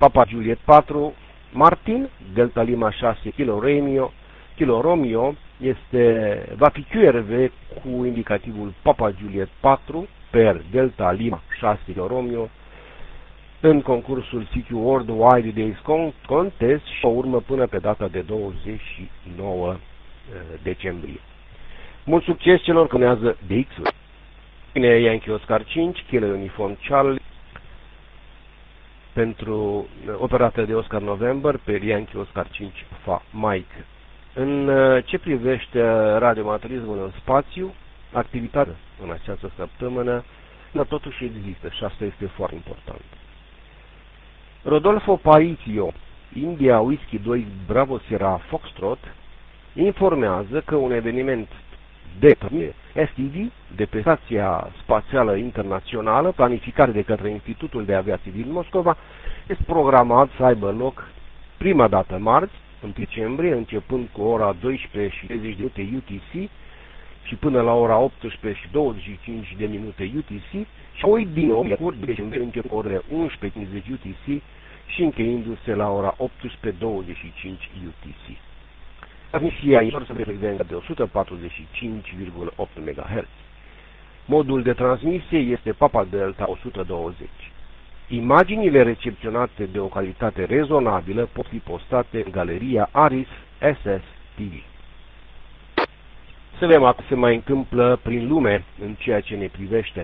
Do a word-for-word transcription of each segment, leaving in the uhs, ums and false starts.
Papa Juliet patru, Martin, Delta Lima șase, Kilo Romeo, Kilo Romeo este, va fi Q R V cu indicativul Papa Juliet patru per Delta Lima șase, Kilo Romeo în concursul C Q Worldwide Days Contest și o urmă până pe data de douăzeci și nouă decembrie. Mult succes celor care urmează D X-uri. Bine, Yankee Oscar cinci, Kilo Uniform Charlie, pentru operată de Oscar November pe Yankee Oscar cinci Alpha Mike. În ce privește radioamatorismul în spațiu, activitatea în această săptămână, dar totuși există și asta este foarte important. Rodolfo Parizio, India Whiskey doi Bravo Sierra Foxtrot, informează că un eveniment de S T D, de pe Stația Spațială Internațională, planificat de către Institutul de Aviație din Moscova, este programat să aibă loc prima dată marți, în decembrie, începând cu ora douăsprezece și treizeci de minute U T C și până la ora optsprezece și douăzeci și cinci de minute U T C și apoi din nou, decembrie, începând cu orele unsprezece și cincizeci U T C și încheindu-se la ora optsprezece douăzeci și cinci U T C. Transmisia este pe frecvența de o sută patruzeci și cinci virgulă opt MHz. Modul de transmisie este Papa Delta o sută douăzeci. Imaginile recepționate de o calitate rezonabilă pot fi postate în galeria Aris S S T V. Să vedem ce se mai întâmplă prin lume în ceea ce ne privește.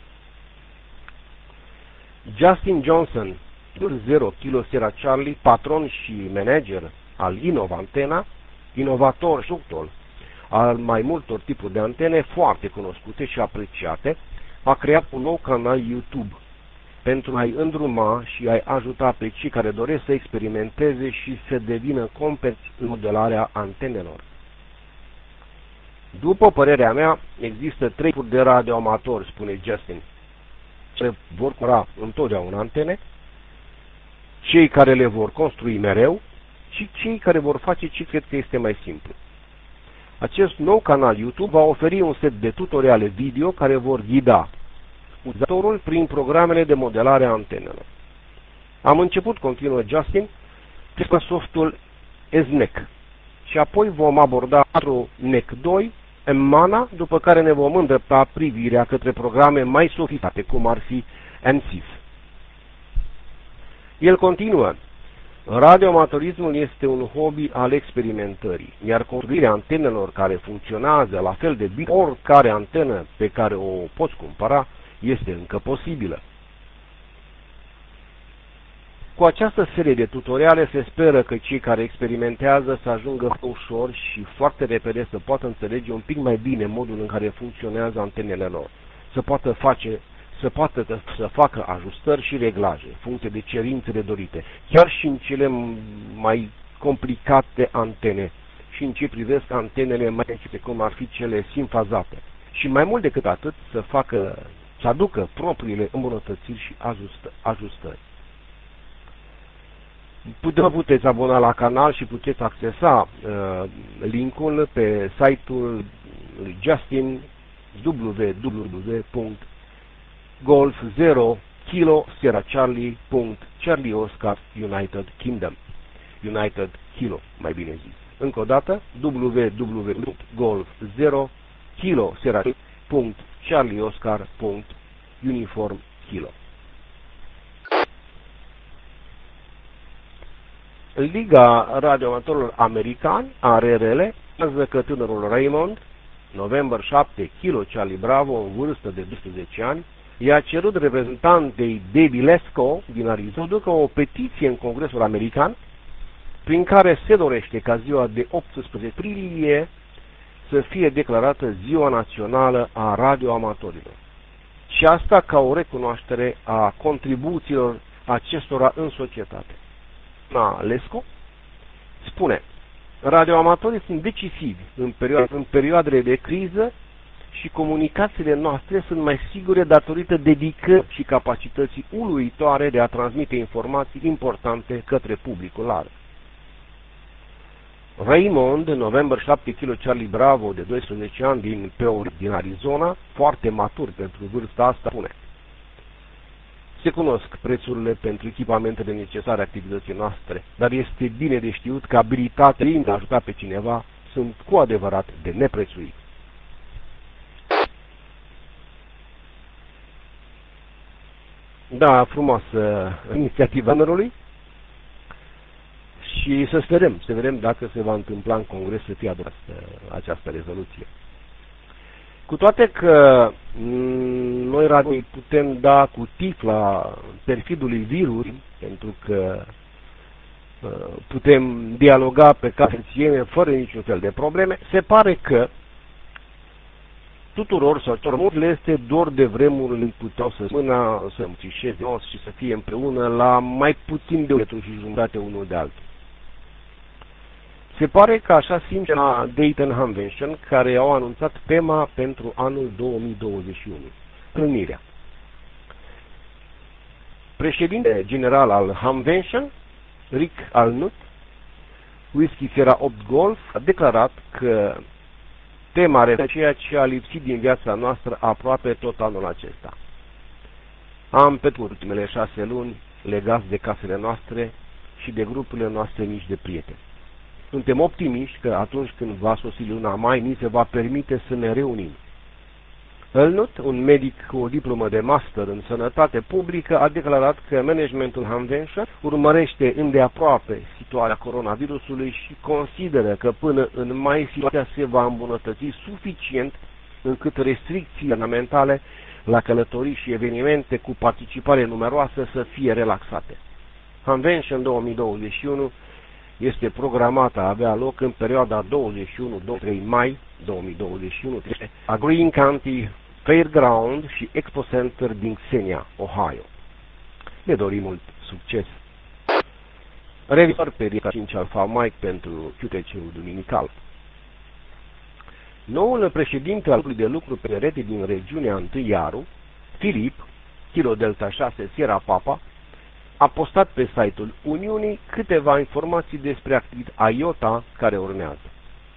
Justin Johnson, zero Kilo Sierra Charlie, patron și manager al Innovantena, inovator și instructor al mai multor tipuri de antene foarte cunoscute și apreciate, a creat un nou canal YouTube pentru a-i îndruma și a-i ajuta pe cei care doresc să experimenteze și să devină competenți în modelarea antenelor. După părerea mea, există trei tipuri de radioamatori, spune Justin, care vor cura întotdeauna antene, cei care le vor construi mereu și cei care vor face ce cred că este mai simplu. Acest nou canal YouTube va oferi un set de tutoriale video care vor ghida utilizatorul prin programele de modelare a antenelor. Am început, continuă Justin, cu softul E S N E C și apoi vom aborda N E C doi, M-Mana, după care ne vom îndrepta privirea către programe mai sofisticate, cum ar fi N S I F. El continuă: radioamatorismul este un hobby al experimentării, iar construirea antenelor care funcționează la fel de bine oricare antenă pe care o poți cumpăra este încă posibilă. Cu această serie de tutoriale se speră că cei care experimentează să ajungă ușor și foarte repede să poată înțelege un pic mai bine modul în care funcționează antenele lor, să poată face să poată să facă ajustări și reglaje, în funcție de cerințele dorite, chiar și în cele mai complicate antene și în ce privesc antenele mai mici, cum ar fi cele simfazate. Și mai mult decât atât, să facă, să aducă propriile îmbunătățiri și ajustări. Vă puteți abona la canal și puteți accesa uh, linkul pe site-ul lui Justin, w w w punct golf zero Kilo Sierra Charlie punct Charlie Oscar United Kingdom. United Kilo, mai bine zis. Încă o dată, w w w punct golf zero Kilo Sierra punct Charlie Oscar punct Uniform Kilo. Liga Radioamatorilor Americani, A R R L, anunță că tânărul Raymond, November șapte Kilo Charlie Bravo, în vârstă de doisprezece ani, i-a cerut reprezentantei Debbie Lesko din Arizona să ducă o petiție în Congresul American prin care se dorește ca ziua de optsprezece aprilie să fie declarată Ziua Națională a Radioamatorilor. Și asta ca o recunoaștere a contribuțiilor acestora în societate. Na, Lesko spune: radioamatorii sunt decisivi în, perio- în perioadele de criză și comunicațiile noastre sunt mai sigure datorită dedicării și capacității uluitoare de a transmite informații importante către publicul larg. Raymond, November șapte Kilo Charlie Bravo, de doisprezece ani, din Peoria, din Arizona, foarte matur pentru vârsta asta, spune: Se cunosc prețurile pentru echipamentele necesare activității noastre, dar este bine de știut că abilitatea de a ajuta pe cineva sunt cu adevărat de neprețuit. Da, frumoasă inițiativa Amerului și să sperăm, să vedem dacă se va întâmpla în Congres să fie adoptată această rezoluție. Cu toate că noi radio putem da cu tifla perfidului virus, pentru că putem dialoga pe cafețiene fără niciun fel de probleme, se pare că tuturor sau tuturor le este dor de vremurile puteau să mâna, să îmțișeze și să fie împreună la mai puțin de o metru și jumătate unul de altul. Se pare că așa simt la Dayton Convention, care au anunțat tema pentru anul două mii douăzeci și unu. Întâlnirea. Președinte general al Convention, Rick Alnut, Whisky Sierra opt Golf, a declarat că tema are ceea ce a lipsit din viața noastră aproape tot anul acesta. Am petrecut ultimele șase luni legați de casele noastre și de grupurile noastre mici de prieteni. Suntem optimiști că atunci când va sosi luna mai, ni se va permite să ne reunim. Elnut, un medic cu o diplomă de master în sănătate publică, a declarat că managementul Convention urmărește îndeaproape situația coronavirusului și consideră că până în mai situația se va îmbunătăți suficient încât restricțiile fundamentale la călătorii și evenimente cu participare numeroasă să fie relaxate. Convention două mii douăzeci și unu este programată a avea loc în perioada douăzeci și unu douăzeci și trei mai două mii douăzeci și unu a Greene County Fairground și Expo Center din Xenia, Ohio. Ne dorim mult succes! Revizuitor pe Rica cinci Alpha Mike pentru Q T C-ul duminical. Noul președinte al grupului de lucru pe rete din regiunea unu Iaru, Filip, Kilo Delta șase Sierra Papa, a postat pe site-ul Uniunii câteva informații despre activitatea IOTA care urmează.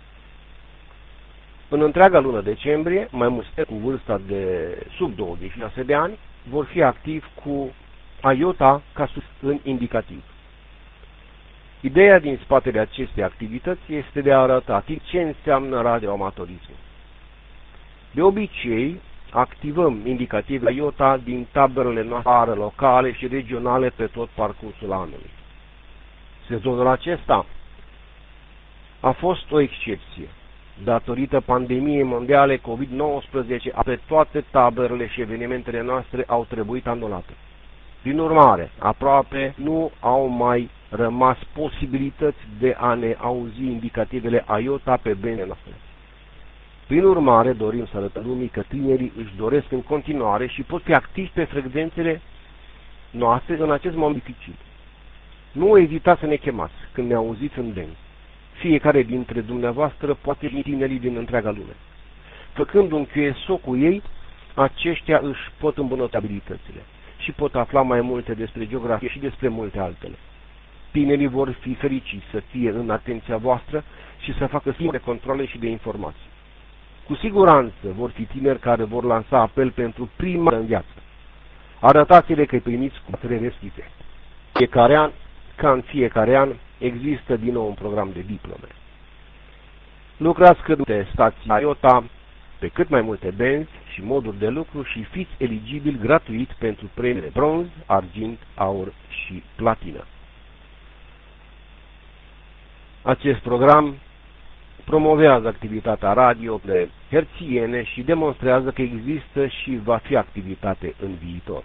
În întreaga lună decembrie, mai mulți cu vârsta de sub douăzeci și șase de ani vor fi activi cu IOTA ca în indicativ. Ideea din spatele acestei activități este de a arăta ce înseamnă radioamatorismul. De obicei, activăm indicative IOTA din taberele noastre locale și regionale pe tot parcursul anului. Sezonul acesta a fost o excepție. Datorită pandemiei mondiale COVID nouăsprezece, pe toate taberele și evenimentele noastre au trebuit anulate. Prin urmare, aproape nu au mai rămas posibilități de a ne auzi indicativele IOTA pe benzile noastre. Prin urmare, dorim să arătăm lumii că tinerii își doresc în continuare și pot fi activi pe frecvențele noastre în acest moment dificil. Nu ezitați să ne chemați când ne auziți în dens. Fiecare dintre dumneavoastră poate fi tinerii din întreaga lume. Făcând un Q S O cu ei, aceștia își pot îmbunătăți abilitățile și pot afla mai multe despre geografie și despre multe altele. Tinerii vor fi fericiți să fie în atenția voastră și să facă schimb de controle și de informații. Cu siguranță vor fi tineri care vor lansa apel pentru prima în viață. Arătați-le că îi primiți cu atât reschise. Fiecare an, ca în fiecare an, există din nou un program de diplome. Lucrați cât de stații IOTA pe cât mai multe benzi și moduri de lucru și fiți eligibil gratuit pentru premiile bronz, argint, aur și platină. Acest program promovează activitatea radio de herțiene și demonstrează că există și va fi activitate în viitor.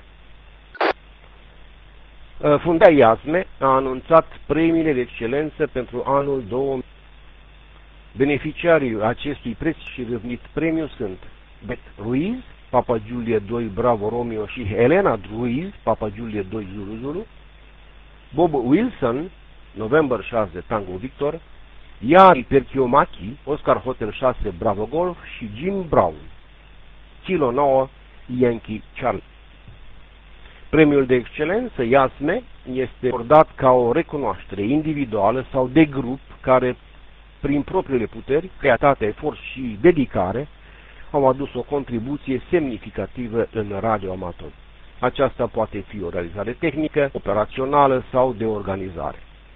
Fundația IASME a anunțat premiile de excelență pentru anul două mii. Beneficiarii acestui preț și râvnit premiu sunt Beth Ruiz, Papa Julie doi Bravo Romeo și Elena Ruiz, Papa Julie doi Zulu Zulu, Bob Wilson, November șase Tango Victor, Yari Perchiomaki, Oscar Hotel șase Bravo Golf și Jim Brown, Kilo nouă Yankee Charlie. Premiul de excelență IASME este acordat ca o recunoaștere individuală sau de grup care, prin propriile puteri, creativitate, efort și dedicare, au adus o contribuție semnificativă în radioamator. Aceasta poate fi o realizare tehnică, operațională sau de organizare.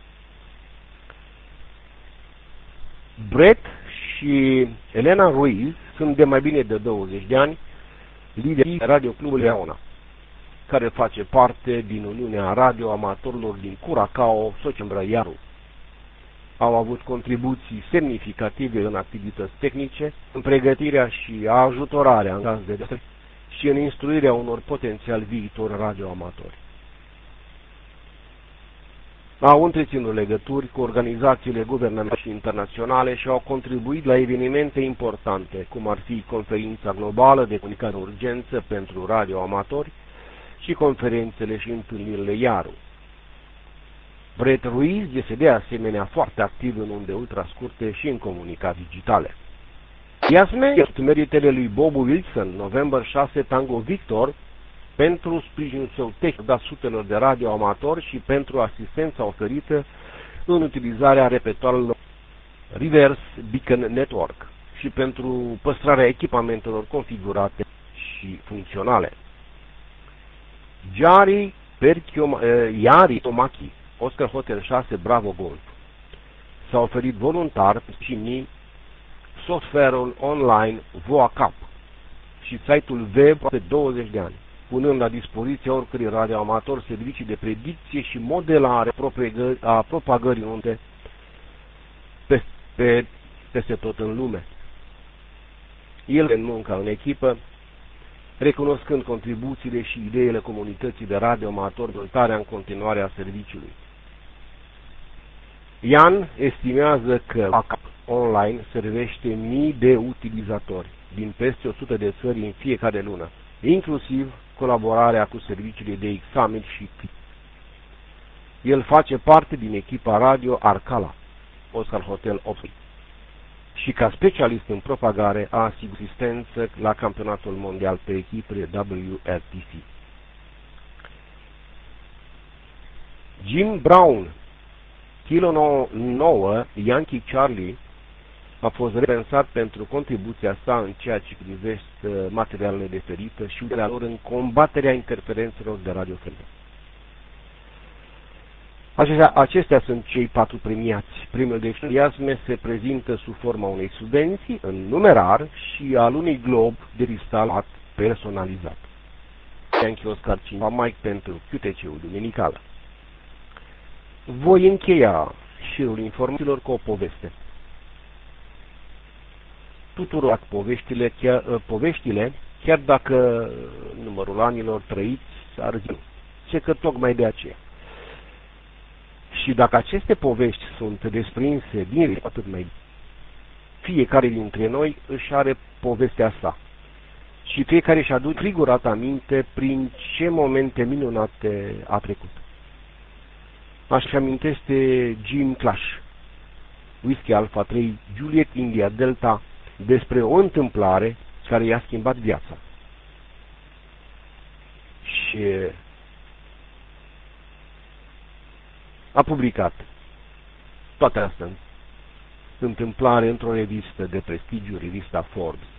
Brett și Elena Ruiz sunt de mai bine de douăzeci de ani liderii radioclubului Leona, care face parte din Uniunea Radio-Amatorilor din Curacao, Sociembră, Iaru. Au avut contribuții semnificative în activități tehnice, în pregătirea și ajutorarea în caz de desastre și în instruirea unor potențial viitori radioamatori. Au întreținut legături cu organizațiile guvernamentale și internaționale și au contribuit la evenimente importante, cum ar fi Conferința Globală de Comunicare Urgență pentru radioamatori și conferințele și întâlnirile Iaru. Brett Ruiz este de asemenea foarte activ în unde ultrascurte și în comunicări digitale. Iasme meritele lui Bob Wilson, November șase Tango Victor, pentru sprijinul său tehnic dat sutelor de radioamatori și pentru asistența oferită în utilizarea repetoarelor Reverse Beacon Network și pentru păstrarea echipamentelor configurate și funcționale. Jari Yari Tomaki, Oscar Hotel șase Bravo Golf, s-a oferit voluntar și software-ul online VoaCap și site-ul web de douăzeci de ani, punând la dispoziția oricărui radioamator servicii de predicție și modelare a propagării unde peste, peste tot în lume. El în munca în echipă, recunoscând contribuțiile și ideile comunității de radioamatori, dezvoltarea în continuare a serviciului. Ian estimează că VoaCap online servește mii de utilizatori din peste o sută de țări în fiecare lună, inclusiv colaborarea cu serviciile de examen și clip. El face parte din echipa radio Arcala, Oscar Hotel opt, și ca specialist în propagare a asigurat asistență la campionatul mondial pe echipele W R T C. Jim Brown, Kilo nouă Yankee Charlie, a fost recompensat pentru contribuția sa în ceea ce privește materialele de ferită și utilizarea lor în combaterea interferențelor de radiofrecvență. Acestea, acestea sunt cei patru premiați. Premiul de entuziasme se prezintă sub forma unei subvenții în numerar și al unui glob de cristal personalizat. Yankee Oscar cinci Mike pentru Q T C-ul duminical. Voi încheia șirul informațiilor cu o poveste. Tuturor poveștile chiar, poveștile, chiar dacă numărul anilor trăiți s-ar zi, ce că tocmai de aceea. Și dacă aceste povești sunt desprinse din atât mai fiecare dintre noi își are povestea sa. Și fiecare își aduce figurat aminte prin ce momente minunate a trecut. Așa amintește Jim Clash, Whiskey Alpha trei, Juliet India Delta, despre o întâmplare care i-a schimbat viața. Și a publicat toate astea întâmplare într-o revistă de prestigiu, revista Forbes.